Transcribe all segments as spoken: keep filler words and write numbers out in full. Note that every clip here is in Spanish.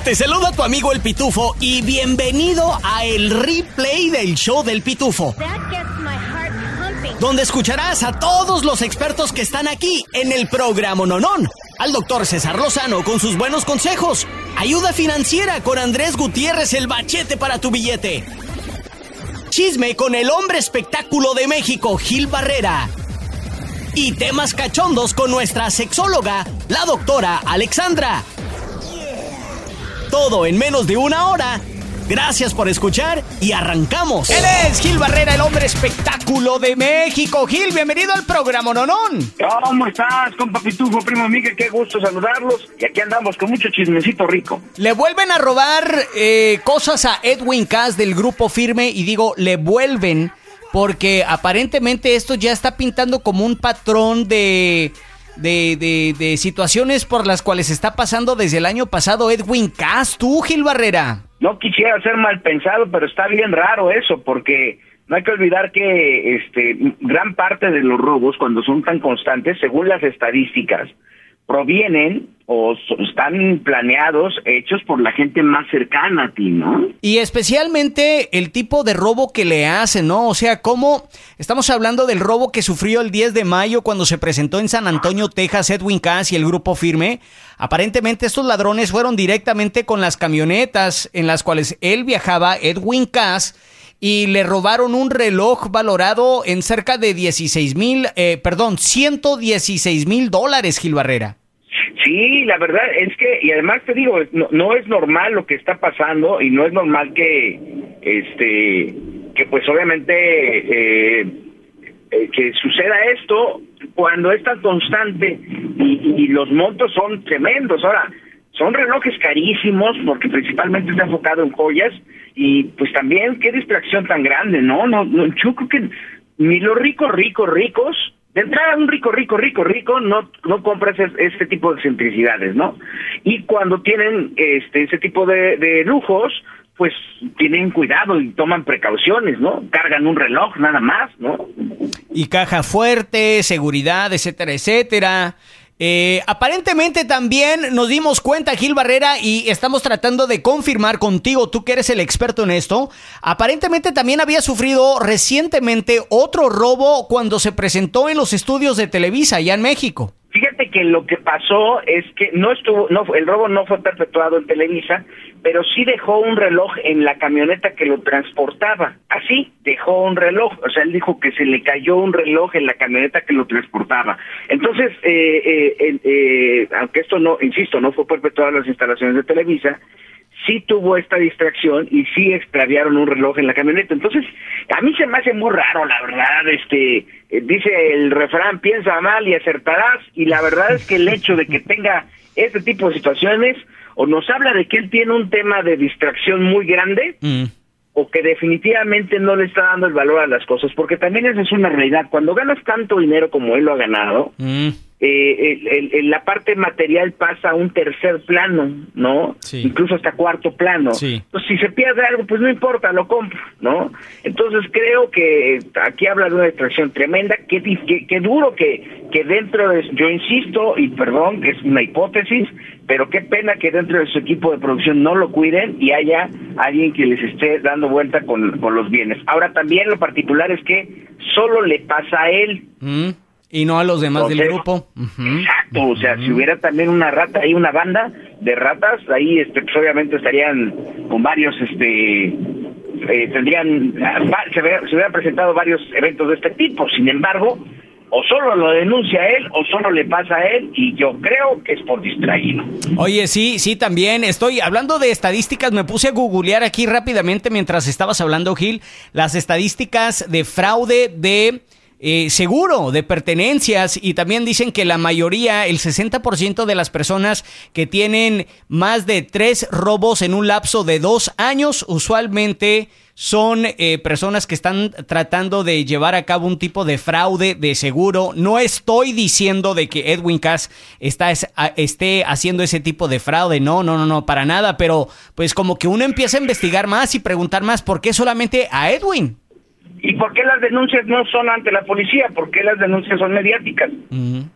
Te saluda tu amigo El Pitufo y bienvenido a el replay del show del Pitufo, donde escucharás a todos los expertos que están aquí en el programa Nonón. Al doctor César Lozano con sus buenos consejos, ayuda financiera con Andrés Gutiérrez, el bachete para tu billete, chisme con el hombre espectáculo de México, Gil Barrera, y temas cachondos con nuestra sexóloga, la doctora Alexandra. Todo en menos de una hora. Gracias por escuchar y arrancamos. Él es Gil Barrera, el hombre espectáculo de México. Gil, bienvenido al programa Nonón. ¿Cómo estás, compa Pitufo, primo Miguel? Qué gusto saludarlos. Y aquí andamos con mucho chismecito rico. Le vuelven a robar eh, cosas a Edwin Cass del Grupo Firme. Y digo, le vuelven porque aparentemente esto ya está pintando como un patrón de... De, de, de situaciones por las cuales está pasando desde el año pasado Edwin Cass. ¿Tú, Gil Barrera? No quisiera ser mal pensado, pero está bien raro eso, porque no hay que olvidar que este gran parte de los robos, cuando son tan constantes, según las estadísticas, provienen o están planeados, hechos por la gente más cercana a ti, ¿no? Y especialmente el tipo de robo que le hacen, ¿no? O sea, ¿cómo? Estamos hablando del robo que sufrió el diez de mayo cuando se presentó en San Antonio, Texas, Edwin Cass y el Grupo Firme. Aparentemente estos ladrones fueron directamente con las camionetas en las cuales él viajaba, Edwin Cass, y le robaron un reloj valorado en cerca de dieciséis mil, eh, perdón, ciento dieciséis mil dólares, Gil Barrera. Sí, la verdad es que, y además te digo, no, no es normal lo que está pasando y no es normal que, este, que pues obviamente eh, eh, que suceda esto cuando es tan constante y, y los montos son tremendos. Ahora, son relojes carísimos porque principalmente está enfocado en joyas y pues también qué distracción tan grande, ¿no? No, no yo creo que ni los ricos, ricos, ricos, de entrada un rico, rico, rico, rico, no no compras este tipo de excentricidades, ¿no? Y cuando tienen este ese tipo de, de lujos, pues tienen cuidado y toman precauciones, ¿no? Cargan un reloj nada más, ¿no? Y caja fuerte, seguridad, etcétera, etcétera. Eh, aparentemente también nos dimos cuenta, Gil Barrera, y estamos tratando de confirmar contigo, tú que eres el experto en esto, aparentemente también había sufrido recientemente otro robo cuando se presentó en los estudios de Televisa allá en México. Fíjate que lo que pasó es que no estuvo, no, el robo no fue perpetuado en Televisa, pero sí dejó un reloj en la camioneta que lo transportaba. Así, dejó un reloj. O sea, él dijo que se le cayó un reloj en la camioneta que lo transportaba. Entonces, eh, eh, eh, eh, aunque esto no, insisto, no fue perpetuado en las instalaciones de Televisa, sí tuvo esta distracción y sí extraviaron un reloj en la camioneta. Entonces, a mí se me hace muy raro, la verdad, este, eh, dice el refrán, piensa mal y acertarás, y la verdad es que el hecho de que tenga este tipo de situaciones, o nos habla de que él tiene un tema de distracción muy grande, mm. o que definitivamente no le está dando el valor a las cosas, porque también esa es una realidad. Cuando ganas tanto dinero como él lo ha ganado, mm. eh, el, el, el, la parte material pasa a un tercer plano, ¿no? Sí. Incluso hasta cuarto plano. Sí. Entonces, si se pierde algo, pues no importa, lo compro, ¿no? Entonces, creo que aquí habla de una distracción tremenda, que, que, que duro que, que dentro de, yo insisto, y perdón, que es una hipótesis, pero qué pena que dentro de su equipo de producción no lo cuiden y haya alguien que les esté dando vuelta con, con los bienes. Ahora, también lo particular es que solo le pasa a él. Mm. Y no a los demás Entonces, del grupo. Uh-huh. Exacto, uh-huh. O sea, si hubiera también una rata ahí, una banda de ratas, ahí este, pues, obviamente estarían con varios, este, eh, tendrían, se, hubiera, se hubieran presentado varios eventos de este tipo. Sin embargo, o solo lo denuncia él o solo le pasa a él, y yo creo que es por distraído. Oye, sí, sí, también estoy hablando de estadísticas, me puse a googlear aquí rápidamente mientras estabas hablando, Gil, las estadísticas de fraude de eh, seguro, de pertenencias, y también dicen que la mayoría, el sesenta por ciento de las personas que tienen más de tres robos en un lapso de dos años, usualmente son eh, personas que están tratando de llevar a cabo un tipo de fraude de seguro. No estoy diciendo de que Edwin Cass está, es, a, esté haciendo ese tipo de fraude, no, no, no, no, para nada, pero pues como que uno empieza a investigar más y preguntar más, ¿por qué solamente a Edwin? ¿Y por qué las denuncias no son ante la policía? ¿Por qué las denuncias son mediáticas? Uh-huh.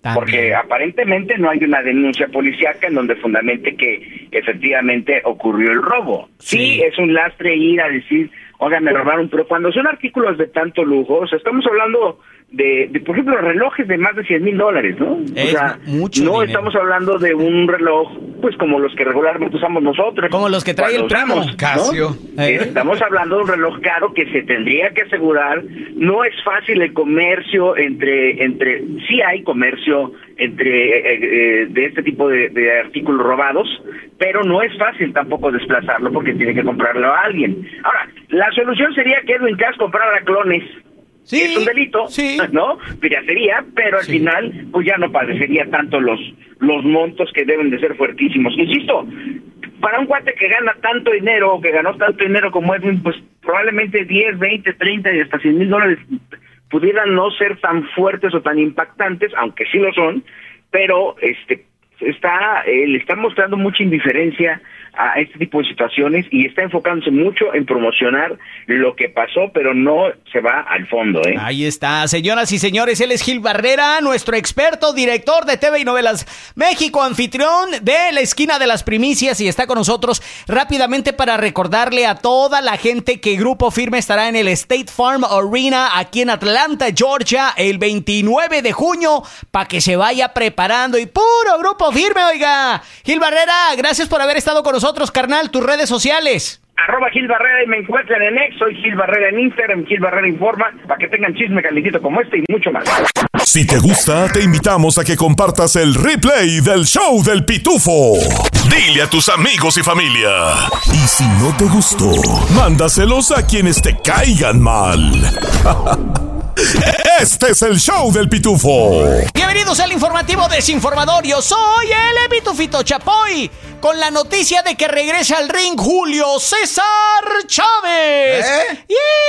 También. Porque aparentemente no hay una denuncia policíaca en donde fundamente que efectivamente ocurrió el robo. Sí, sí es un lastre ir a decir, oiga, me robaron, pero cuando son artículos de tanto lujo, o sea, estamos hablando de, de por ejemplo, relojes de más de cien mil dólares, ¿no? Es o sea, mucho no dinero. Estamos hablando de un reloj, pues como los que regularmente usamos nosotros. Como los que trae el primo. Usamos, Casio. ¿no? Eh, estamos hablando de un reloj caro que se tendría que asegurar. No es fácil el comercio entre, entre, sí hay comercio entre eh, eh, de este tipo de, de artículos robados, pero no es fácil tampoco desplazarlo porque tiene que comprarlo a alguien. Ahora, la solución sería que Edwin Cass comprara clones. Sí, es un delito, sí. ¿no? Piratería, pero al Sí. final pues ya no padecería tanto los los montos que deben de ser fuertísimos. Insisto, para un cuate que gana tanto dinero, o que ganó tanto dinero como Edwin, pues probablemente diez, veinte, treinta y hasta cien mil dólares pudieran no ser tan fuertes o tan impactantes, aunque sí lo son, pero este está eh, le está mostrando mucha indiferencia a este tipo de situaciones y está enfocándose mucho en promocionar lo que pasó, pero no se va al fondo, ¿eh? Ahí está, señoras y señores, él es Gil Barrera, nuestro experto, director de T V y Novelas México, anfitrión de La Esquina de las Primicias, y está con nosotros rápidamente para recordarle a toda la gente que Grupo Firme estará en el State Farm Arena aquí en Atlanta, Georgia, el veintinueve de junio, para que se vaya preparando, y puro Grupo Firme, oiga. Gil Barrera, gracias por haber estado con nosotros. Nosotros, carnal, tus redes sociales. Arroba Gil Barrera y me encuentran en X, soy Gil Barrera en Instagram, Gil Barrera Informa, para que tengan chisme calientito como este y mucho más. Si te gusta, te invitamos a que compartas el replay del show del Pitufo. Dile a tus amigos y familia. Y si no te gustó, mándaselos a quienes te caigan mal. Este es el show del Pitufo. Bienvenidos al informativo desinformador. Yo soy el Pitufito Chapoy, con la noticia de que regresa al ring Julio César Chávez. ¿Eh?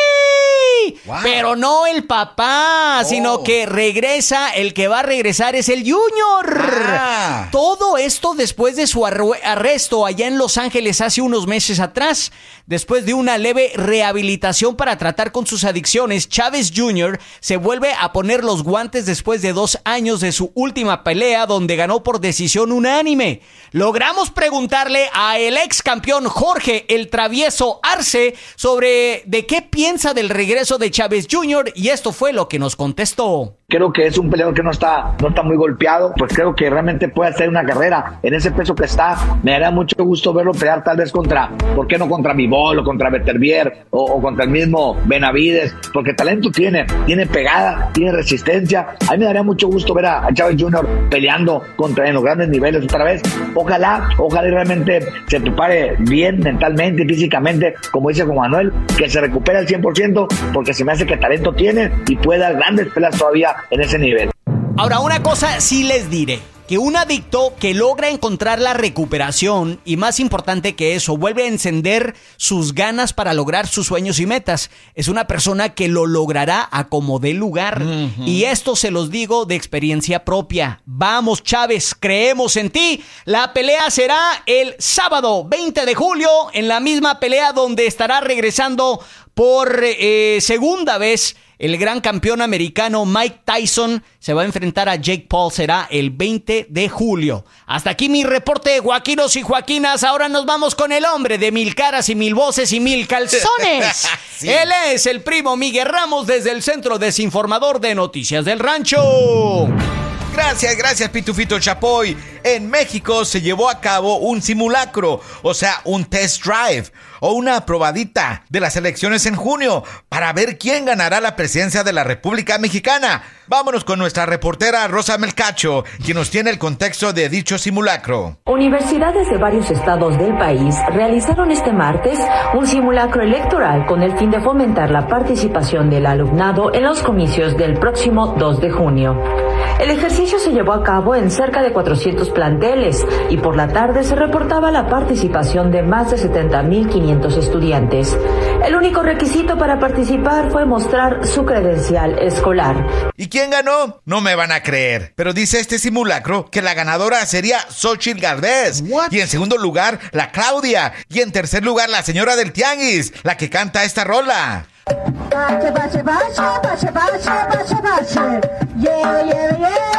¡Yay! Wow. Pero no el papá, Oh. sino que regresa, el que va a regresar es el Junior. Ah. Todo esto después de su arru- arresto allá en Los Ángeles hace unos meses atrás. Después de una leve rehabilitación para tratar con sus adicciones, Chávez junior se vuelve a poner los guantes después de dos años de su última pelea, donde ganó por decisión unánime. Logramos preguntarle a el ex campeón Jorge el Travieso Arce sobre de qué piensa del regreso de Chávez junior, y esto fue lo que nos contestó. Creo que es un peleador que no está, no está muy golpeado, pues creo que realmente puede hacer una carrera en ese peso que está. Me daría mucho gusto verlo pelear tal vez contra, ¿por qué no contra Bivol o contra Beterbiev o, o contra el mismo Benavides? Porque talento tiene, tiene pegada, tiene resistencia. A mí me daría mucho gusto ver a, a Chávez junior peleando contra en los grandes niveles otra vez. Ojalá, ojalá y realmente se prepare bien mentalmente y físicamente, como dice Juan Manuel, que se recupere al cien por ciento, porque se me hace que talento tiene y puede dar grandes peleas todavía en ese nivel. Ahora, una cosa sí les diré, que un adicto que logra encontrar la recuperación, y más importante que eso, vuelve a encender sus ganas para lograr sus sueños y metas, es una persona que lo logrará a como dé lugar. Uh-huh. Y esto se los digo de experiencia propia. Vamos, Chávez, creemos en ti. La pelea será el sábado veinte de julio, en la misma pelea donde estará regresando por eh, segunda vez el gran campeón americano Mike Tyson. Se va a enfrentar a Jake Paul, será el veinte de julio. Hasta aquí mi reporte, Joaquinos y Joaquinas. Ahora nos vamos con el hombre de mil caras y mil voces y mil calzones. Sí. Él es el primo Miguel Ramos, desde el Centro Desinformador de Noticias del Rancho. Gracias, gracias, Pitufito Chapoy. En México se llevó a cabo un simulacro, o sea, un test drive o una probadita de las elecciones en junio para ver quién ganará la presidencia de la República Mexicana. Vámonos con nuestra reportera Rosa Melcacho, quien nos tiene el contexto de dicho simulacro. Universidades de varios estados del país realizaron este martes un simulacro electoral con el fin de fomentar la participación del alumnado en los comicios del próximo dos de junio. El ejercicio se llevó a cabo en cerca de cuatrocientos planteles y por la tarde se reportaba la participación de más de setenta mil quinientos estudiantes. El único requisito para participar fue mostrar su credencial escolar. ¿Y quién ganó? No me van a creer, pero dice este simulacro que la ganadora sería Xochitl Gálvez. What? Y en segundo lugar, la Claudia. Y en tercer lugar, la señora del Tianguis, la que canta esta rola. Bache, bache, bache, bache, bache, bache, bache. Yeah, yeah, yeah, yeah,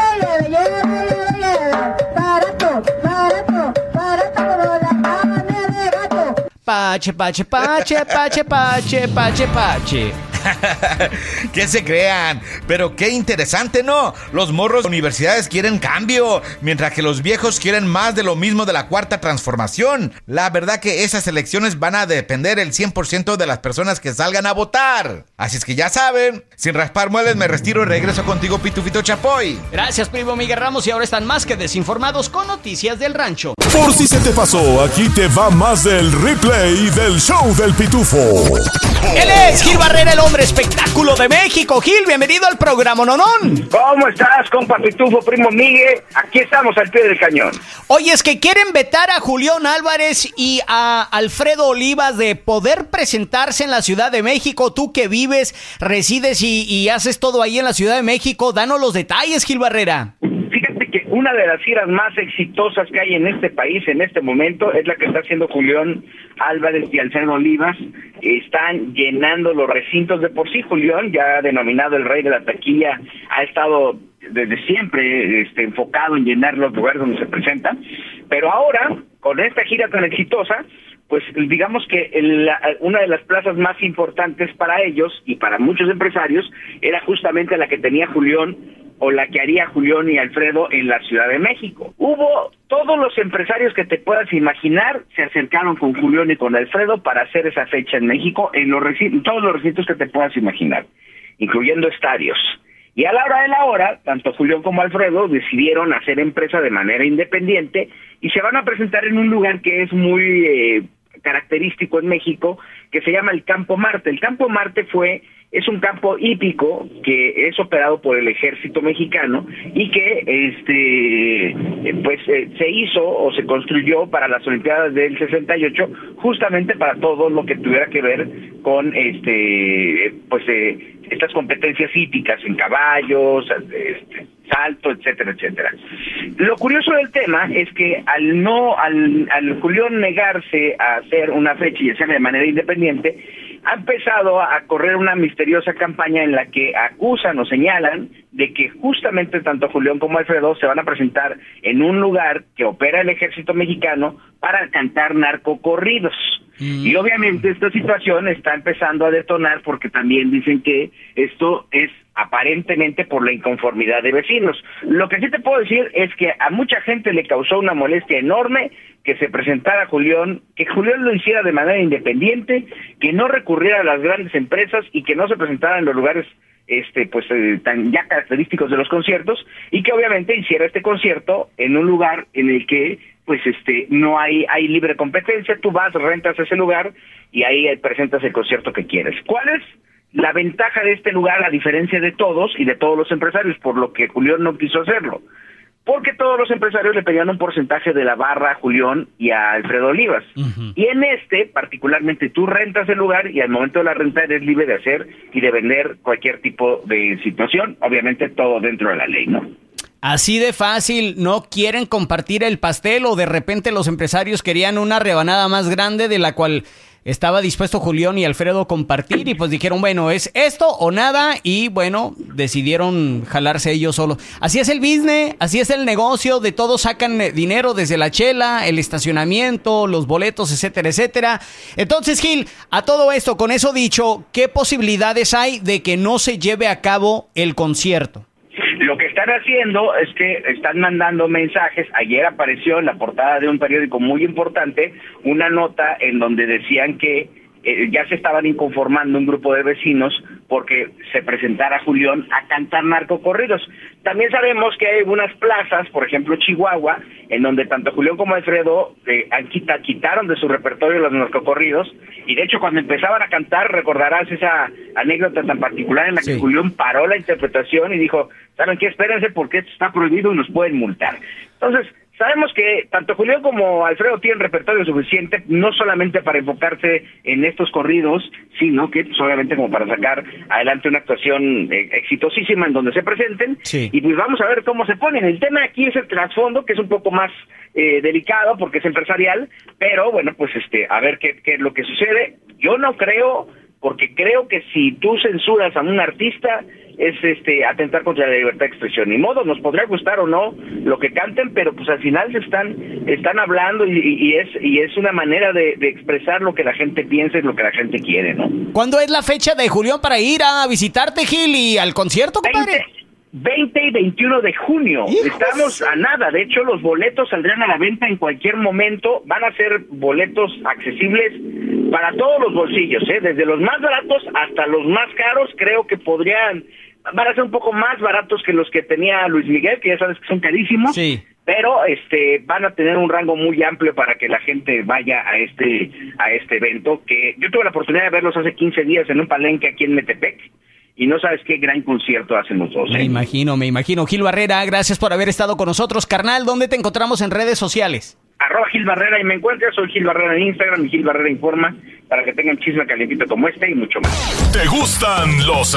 Pache, pache, pache, pache, pache, pache, pache. Que se crean, pero qué interesante, ¿no? Los morros de universidades quieren cambio, mientras que los viejos quieren más de lo mismo de la cuarta transformación. La verdad que esas elecciones van a depender el cien por ciento de las personas que salgan a votar. Así es que ya saben, sin raspar muebles me retiro y regreso contigo, Pitufito Chapoy. Gracias, primo Miguel Ramos, y ahora están más que desinformados con noticias del rancho. Por si se te pasó, aquí te va más del replay del show del Pitufo. Él es Gil Barrera, el hombre espectáculo de México. Gil, bienvenido al programa Nonón. ¿Cómo estás, compa Pitufo, primo Miguel? Aquí estamos al pie del cañón. Oye, es que quieren vetar a Julián Álvarez y a Alfredo Olivas de poder presentarse en la Ciudad de México. Tú que vives, resides y, y haces todo ahí en la Ciudad de México, danos los detalles, Gil Barrera. Fíjate que una de las giras más exitosas que hay en este país en este momento es la que está haciendo Julián Álvarez y Alfredo Olivas. Están llenando los recintos. De por sí, Julián, ya denominado el rey de la taquilla, ha estado desde siempre este, enfocado en llenar los lugares donde se presentan, pero ahora, con esta gira tan exitosa, pues digamos que el, una de las plazas más importantes para ellos y para muchos empresarios era justamente la que tenía Julián, o la que haría Julián y Alfredo en la Ciudad de México. Hubo todos los empresarios que te puedas imaginar se acercaron con Julián y con Alfredo para hacer esa fecha en México en los recintos, todos los recintos que te puedas imaginar, incluyendo estadios. Y a la hora de la hora, tanto Julián como Alfredo decidieron hacer empresa de manera independiente y se van a presentar en un lugar que es muy eh, característico en México, que se llama el Campo Marte. El Campo Marte fue es un campo hípico que es operado por el ejército mexicano y que este pues eh, se hizo o se construyó para las Olimpiadas del sesenta y ocho, justamente para todo lo que tuviera que ver con este pues eh, estas competencias hípicas en caballos, este, salto, etcétera, etcétera. Lo curioso del tema es que al no al, al Julián negarse a hacer una fecha y hacerla de manera independiente, ha empezado a correr una misteriosa campaña en la que acusan o señalan de que justamente tanto Julián como Alfredo se van a presentar en un lugar que opera el ejército mexicano para cantar narcocorridos. Mm. Y obviamente esta situación está empezando a detonar porque también dicen que esto es aparentemente por la inconformidad de vecinos. Lo que sí te puedo decir es que a mucha gente le causó una molestia enorme que se presentara Julián, que Julián lo hiciera de manera independiente, que no recurriera a las grandes empresas y que no se presentara en los lugares este pues eh, tan ya característicos de los conciertos, y que obviamente hiciera este concierto en un lugar en el que pues este no hay hay libre competencia. Tú vas, rentas ese lugar y ahí presentas el concierto que quieres. ¿Cuál es la ventaja de este lugar a diferencia de todos y de todos los empresarios, por lo que Julián no quiso hacerlo? Porque todos los empresarios le pedían un porcentaje de la barra a Julián y a Alfredo Olivas. Uh-huh. Y en este, particularmente, tú rentas el lugar y al momento de la renta eres libre de hacer y de vender cualquier tipo de situación, obviamente todo dentro de la ley, ¿no? Así de fácil. ¿No quieren compartir el pastel o de repente los empresarios querían una rebanada más grande de la cual estaba dispuesto Julián y Alfredo compartir? Y pues dijeron, bueno, es esto o nada, y bueno, decidieron jalarse ellos solos. Así es el business, así es el negocio, de todos sacan dinero, desde la chela, el estacionamiento, los boletos, etcétera, etcétera. Entonces, Gil, a todo esto, con eso dicho, ¿qué posibilidades hay de que no se lleve a cabo el concierto? Lo que están haciendo es que están mandando mensajes. Ayer apareció en la portada de un periódico muy importante una nota en donde decían que eh, ya se estaban inconformando un grupo de vecinos porque se presentara Julián a cantar narcocorridos. También sabemos que hay algunas plazas, por ejemplo Chihuahua, en donde tanto Julián como Alfredo eh, han quita, quitaron de su repertorio los narcocorridos, y de hecho cuando empezaban a cantar, recordarás esa anécdota tan particular en la que sí. Julián paró la interpretación y dijo, ¿saben qué? Espérense porque esto está prohibido y nos pueden multar. Entonces, sabemos que tanto Julián como Alfredo tienen repertorio suficiente, no solamente para enfocarse en estos corridos, sino que pues, obviamente como para sacar adelante una actuación eh, exitosísima en donde se presenten, sí. Y pues vamos a ver cómo se ponen. El tema aquí es el trasfondo, que es un poco más eh, delicado porque es empresarial, pero bueno, pues este a ver qué, qué es lo que sucede. Yo no creo porque creo que si tú censuras a un artista es este atentar contra la libertad de expresión. Ni modo, nos podría gustar o no lo que canten, pero pues al final se están están hablando y, y es y es una manera de, de expresar lo que la gente piensa y lo que la gente quiere, ¿no? ¿Cuándo es la fecha de Julián para ir a visitarte, Gil, y al concierto, compadre? veinte y veintiuno de junio. ¡Hijos! Estamos a nada. De hecho, los boletos saldrán a la venta en cualquier momento. Van a ser boletos accesibles para todos los bolsillos, ¿eh? Desde los más baratos hasta los más caros. Creo que podrían... Van a ser un poco más baratos que los que tenía Luis Miguel, que ya sabes que son carísimos. Sí. Pero este van a tener un rango muy amplio para que la gente vaya a este a este evento, que yo tuve la oportunidad de verlos hace quince días en un palenque aquí en Metepec. Y no sabes qué gran concierto hacen los dos. ¿eh? Me imagino, me imagino. Gil Barrera, gracias por haber estado con nosotros. Carnal, ¿dónde te encontramos en redes sociales? Arroba Gil Barrera y me encuentras. Soy Gil Barrera en Instagram y Gil Barrera Informa, para que tengan chisme calientito como este y mucho más. ¿Te gustan los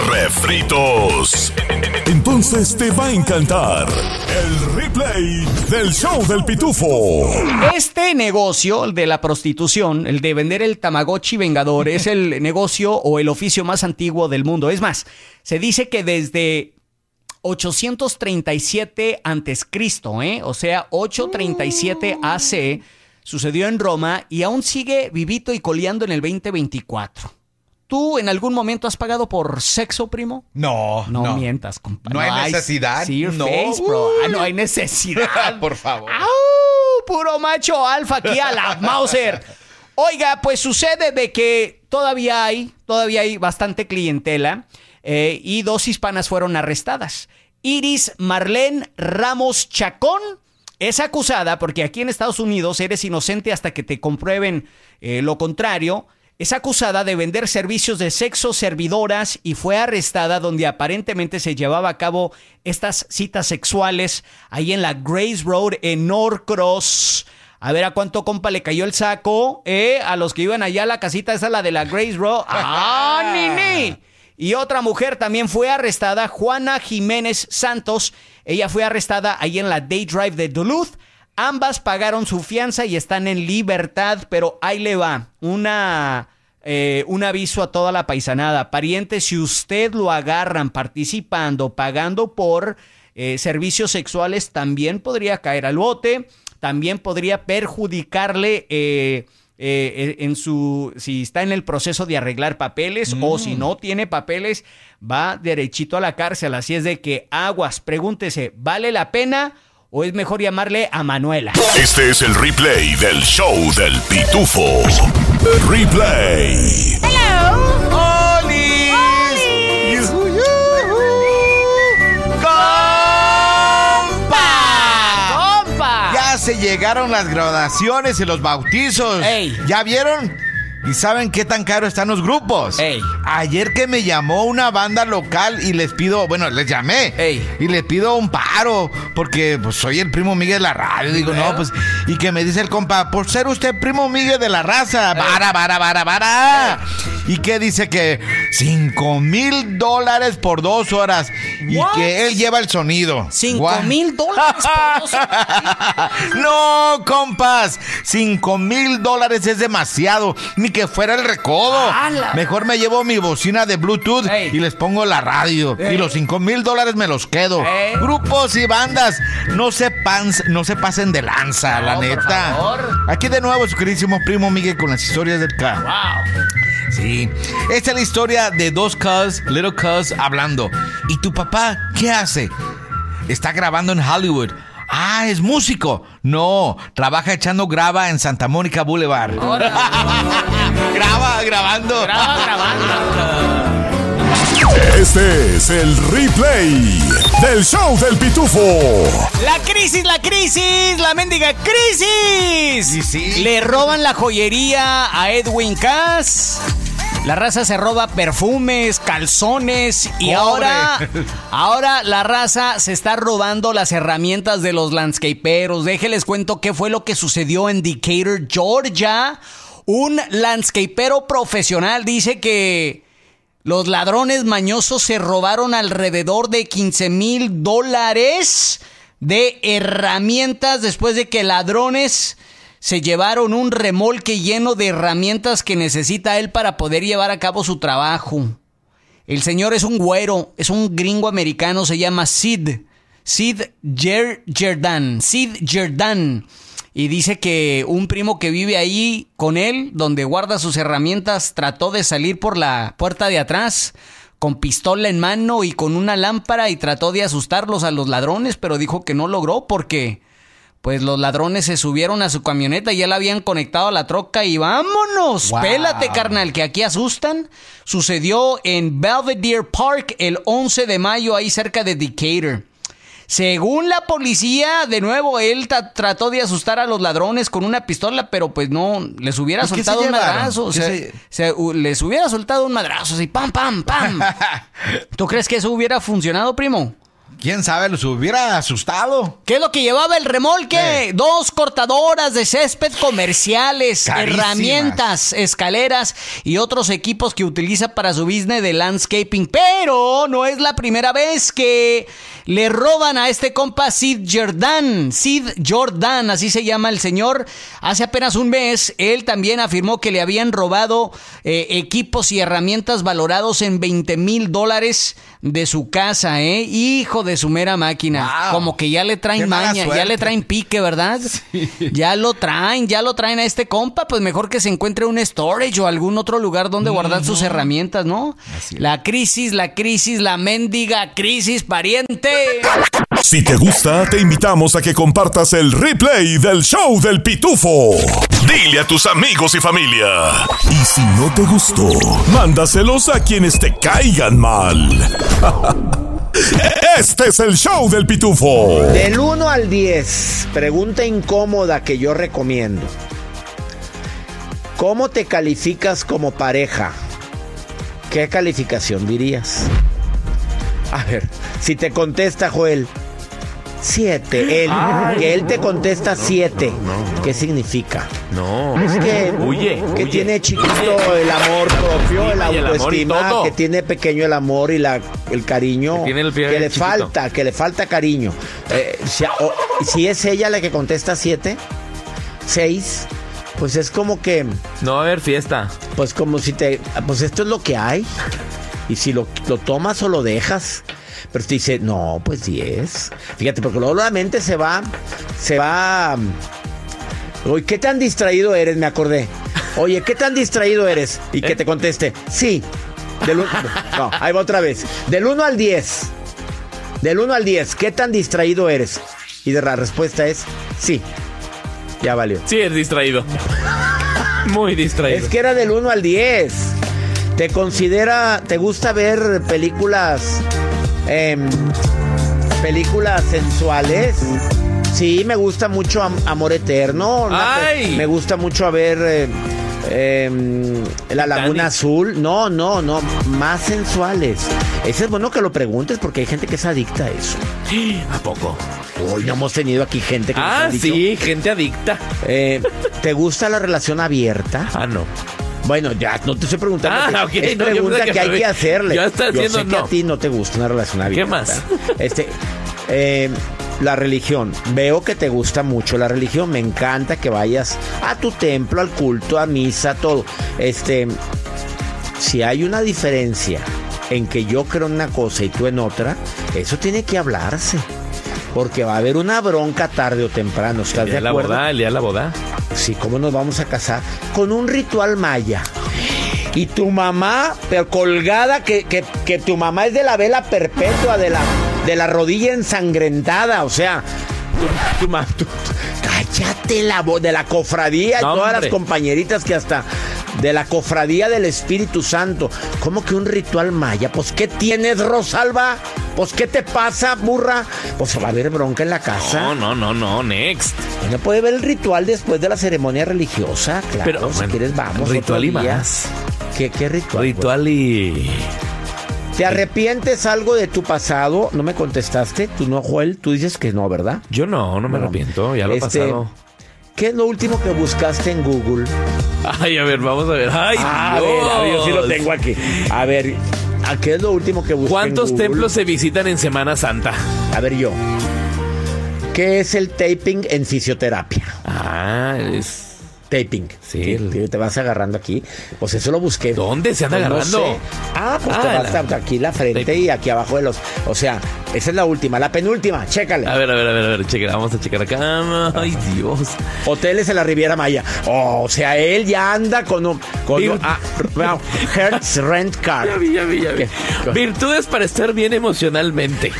refritos? Entonces te va a encantar el replay del show del Pitufo. Este negocio, el de la prostitución, el de vender el Tamagotchi vengador, es el negocio o el oficio más antiguo del mundo. Es más, se dice que desde ochocientos treinta y siete antes Cristo, ¿eh? O sea, ochocientos treinta y siete A C, sucedió en Roma y aún sigue vivito y coleando en el veinte veinticuatro. ¿Tú en algún momento has pagado por sexo, primo? No, No, no. mientas, compadre. No hay necesidad. See your No. face, bro. Ah, no hay necesidad. Por favor. ¡Au! Puro macho alfa aquí a la Mauser. Oiga, pues sucede de que todavía hay, todavía hay bastante clientela. Eh, y dos hispanas fueron arrestadas. Iris Marlene Ramos Chacón es acusada, porque aquí en Estados Unidos eres inocente hasta que te comprueben eh, lo contrario. Es acusada de vender servicios de sexo servidoras y fue arrestada donde aparentemente se llevaba a cabo estas citas sexuales ahí en la Grace Road en Norcross. A ver a cuánto compa le cayó el saco, ¿eh? A los que iban allá a la casita esa, la de la Grace Road. ¡Ah, nini! Y otra mujer también fue arrestada, Juana Jiménez Santos. Ella fue arrestada ahí en la Day Drive de Duluth. Ambas pagaron su fianza y están en libertad, pero ahí le va una, eh, un aviso a toda la paisanada. Pariente, si usted lo agarran participando, pagando por eh, servicios sexuales, también podría caer al bote, también podría perjudicarle... Eh, Eh, en su si está en el proceso de arreglar papeles mm. o si no tiene papeles, va derechito a la cárcel. Así es de que aguas, pregúntese, ¿vale la pena o es mejor llamarle a Manuela? Este es el replay del show del Pitufo. Replay. ¡Hello! ¡Oli! Se llegaron las graduaciones y los bautizos. Ey. ¿Ya vieron? ¿Y saben qué tan caro están los grupos? Ey. Ayer que me llamó una banda local y les pido, bueno, les llamé. Ey. Y les pido un paro, porque pues soy el primo Miguel de la radio. Digo, no, pues, y que me dice el compa, por ser usted primo Miguel de la raza, vara, vara, vara, vara. Y que dice que cinco mil dólares por dos horas. Y What? que él lleva el sonido. Cinco mil dólares por dos horas. No, compas, cinco mil dólares es demasiado. Ni que fuera el recodo. ¡Hala! Mejor me llevo mi bocina de Bluetooth Ey. y les pongo la radio. Ey. Y los cinco mil dólares me los quedo. Ey. Grupos y bandas, no se, pan, no se pasen de lanza, No, la por neta. favor. Aquí de nuevo su queridísimo primo Miguel con las historias del K. Wow. Sí, esta es la historia de dos cuz, little cuz, hablando. ¿Y tu papá qué hace? Está grabando en Hollywood. Ah, es músico. No, trabaja echando grava en Santa Mónica Boulevard. Graba, grabando. Graba grabando. Este es el replay del show del Pitufo. La crisis, la crisis, la mendiga crisis. Sí, sí. Le roban la joyería a Edwin Cass. La raza se roba perfumes, calzones y Pobre. ahora, ahora la raza se está robando las herramientas de los landscaperos. Déjenles cuento qué fue lo que sucedió en Decatur, Georgia. Un landscapero profesional dice que los ladrones mañosos se robaron alrededor de quince mil dólares de herramientas después de que ladrones se llevaron un remolque lleno de herramientas que necesita él para poder llevar a cabo su trabajo. El señor es un güero, es un gringo americano, se llama Sid. Sid Jer- Jerdan. Sid Jerdan. Y dice que un primo que vive ahí con él, donde guarda sus herramientas, trató de salir por la puerta de atrás con pistola en mano y con una lámpara y trató de asustarlos a los ladrones, pero dijo que no logró porque pues los ladrones se subieron a su camioneta y ya la habían conectado a la troca y ¡vámonos! Wow. Pélate, carnal, que aquí asustan. Sucedió en Belvedere Park el once de mayo, ahí cerca de Decatur. Según la policía, de nuevo, él ta- trató de asustar a los ladrones con una pistola, pero pues no, les hubiera ¿Pues qué soltado se un llevaron? madrazo. O ¿Qué sea, se- se- u- les hubiera soltado un madrazo, así, pam, pam, pam. ¿Tú crees que eso hubiera funcionado, primo? ¿Quién sabe? Los hubiera asustado. ¿Qué es lo que llevaba el remolque? Eh. Dos cortadoras de césped comerciales, Carísimas. herramientas, escaleras y otros equipos que utiliza para su business de landscaping. Pero no es la primera vez que le roban a este compa Sid Jordan. Sid Jordan, así se llama el señor. Hace apenas un mes, él también afirmó que le habían robado eh, equipos y herramientas valorados en veinte mil dólares de su casa, ¿eh? Hijo de su mera máquina. Wow. Como que ya le traen Qué mala maña, ya suerte. le traen pique, ¿verdad? Ya lo traen, ya lo traen a este compa. Pues mejor que se encuentre un storage o algún otro lugar donde guardar sus herramientas, ¿no? Así es. La crisis, la crisis, la mendiga crisis, pariente. Si te gusta, te invitamos a que compartas el replay del show del Pitufo. Dile a tus amigos y familia. Y si no te gustó, mándaselos a quienes te caigan mal. Este es el show del Pitufo. Del uno al diez, pregunta incómoda que yo recomiendo. ¿Cómo te calificas como pareja? ¿Qué calificación dirías? A ver, si te contesta Joel, siete. Él, que él te contesta siete. ¿Qué significa? No. Es que, Huye, que huye. tiene chiquito el amor propio, la Y el amor y autoestima, todo. que tiene pequeño el amor y la, el cariño, Que tiene el pie que le chiquito. falta, que le falta cariño. Eh, si, o- si es ella la que contesta siete, seis, pues es como que, No va a haber fiesta. pues como si te, pues esto es lo que hay. Y si lo, lo tomas o lo dejas. Pero te dice, no, pues diez. Fíjate, porque luego la mente se va, se va. Oye, ¿qué tan distraído eres? Me acordé. Oye, ¿qué tan distraído eres? Y que te conteste, sí. Del un- no, ahí va otra vez. Del uno al diez. Del uno al diez, ¿qué tan distraído eres? Y de la respuesta es, sí. Ya valió. Sí, es distraído. Muy distraído. Es que era del uno al diez. ¿Te considera, te gusta ver películas, em, películas sensuales? Sí, me gusta mucho Am- Amor Eterno. una pe- ¡Ay! Me gusta mucho a ver eh, em, La Laguna Titanic. Azul. No, no, no, más sensuales. Ese es bueno que lo preguntes porque hay gente que es adicta a eso. ¿A poco? Hoy no hemos tenido aquí gente que nos Ah, ha dicho, sí, gente adicta. eh, ¿te gusta la relación abierta? Ah, no. Bueno, ya, no te estoy preguntando. Ah, que- ok, es no, yo pregunta pensé que, que hay me- que hacerle. yo estaba Yo diciendo sé que no. a ti no te gusta una relación abierta. ¿Qué más? Este, eh, la religión. Veo que te gusta mucho la religión. Me encanta que vayas a tu templo, al culto, a misa, todo. Este, si hay una diferencia en que yo creo en una cosa y tú en otra, eso tiene que hablarse. Porque va a haber una bronca tarde o temprano. ¿Estás El día de de la acuerdo? boda, el día de la boda. Sí, ¿cómo nos vamos a casar? Con un ritual maya. Y tu mamá, pero colgada, que, que, que tu mamá es de la vela perpetua, de la, de la rodilla ensangrentada. O sea, tu, tu mamá... cállate la voz de la cofradía. No, y todas hombre. las compañeritas que hasta... de la cofradía del Espíritu Santo. ¿Cómo que un ritual maya? Pues, ¿qué tienes, Rosalba? Pues, ¿qué te pasa, burra? Pues, va a haber bronca en la casa. No, no, no, no, next. No puede ver el ritual después de la ceremonia religiosa, claro. Pero, si bueno, quieres, vamos. ritual otro y día. más. ¿Qué, qué ritual? Ritual y... güey? ¿Te arrepientes algo de tu pasado? No me contestaste. Tú no, Joel. Tú dices que no, ¿verdad? Yo no, no me No. arrepiento, ya lo he Este, pasado. ¿Qué es lo último que buscaste en Google? Ay, a ver, vamos a ver. Ay, a Dios. ver, a ver, yo sí lo tengo aquí. A ver, ¿a qué es lo último que busqué ¿Cuántos en Google? templos se visitan en Semana Santa? A ver, yo. ¿Qué es el taping en fisioterapia? Ah, es... Taping. Sí. Te, te vas agarrando aquí. Pues eso lo busqué. ¿Dónde se anda Pues no agarrando? sé. Ah, pues Ah, te vas la- a- aquí la frente Taping. y aquí abajo de los... O sea, esa es la última. La penúltima, chécale. A ver, a ver, a ver, a ver, chequera, vamos a checar acá. Ay, Dios. Hoteles en la Riviera Maya. Oh, o sea, él ya anda con un... Con Vir- un ah, no, Hertz Rent Car. Ya vi, ya vi, ya vi. ¿Qué? Virtudes para estar bien emocionalmente.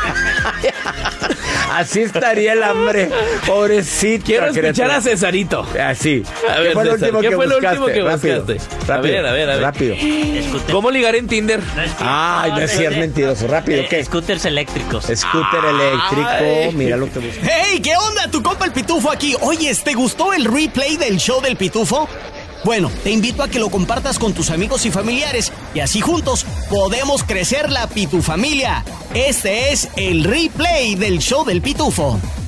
Así estaría el hambre. Pobrecito. Quiero escuchar criatura. a Cesarito. Así. A ¿Qué ver, fue lo César, último ¿qué que fue lo buscaste? último que rápido, buscaste? rápido, A ver, a ver, a ver. Rápido. Scooter- ¿Cómo ligar en Tinder? Ay, no es cierto, mentiroso. Rápido, ¿qué? Scooters eléctricos. Scooter eléctrico. Ay. Mira lo que busqué. ¡Hey! ¿Qué onda? Tu compa el Pitufo aquí. Oyes, ¿te gustó el replay del show del Pitufo? Bueno, te invito a que lo compartas con tus amigos y familiares y así juntos podemos crecer la Pitufamilia. Este es el replay del show del Pitufo.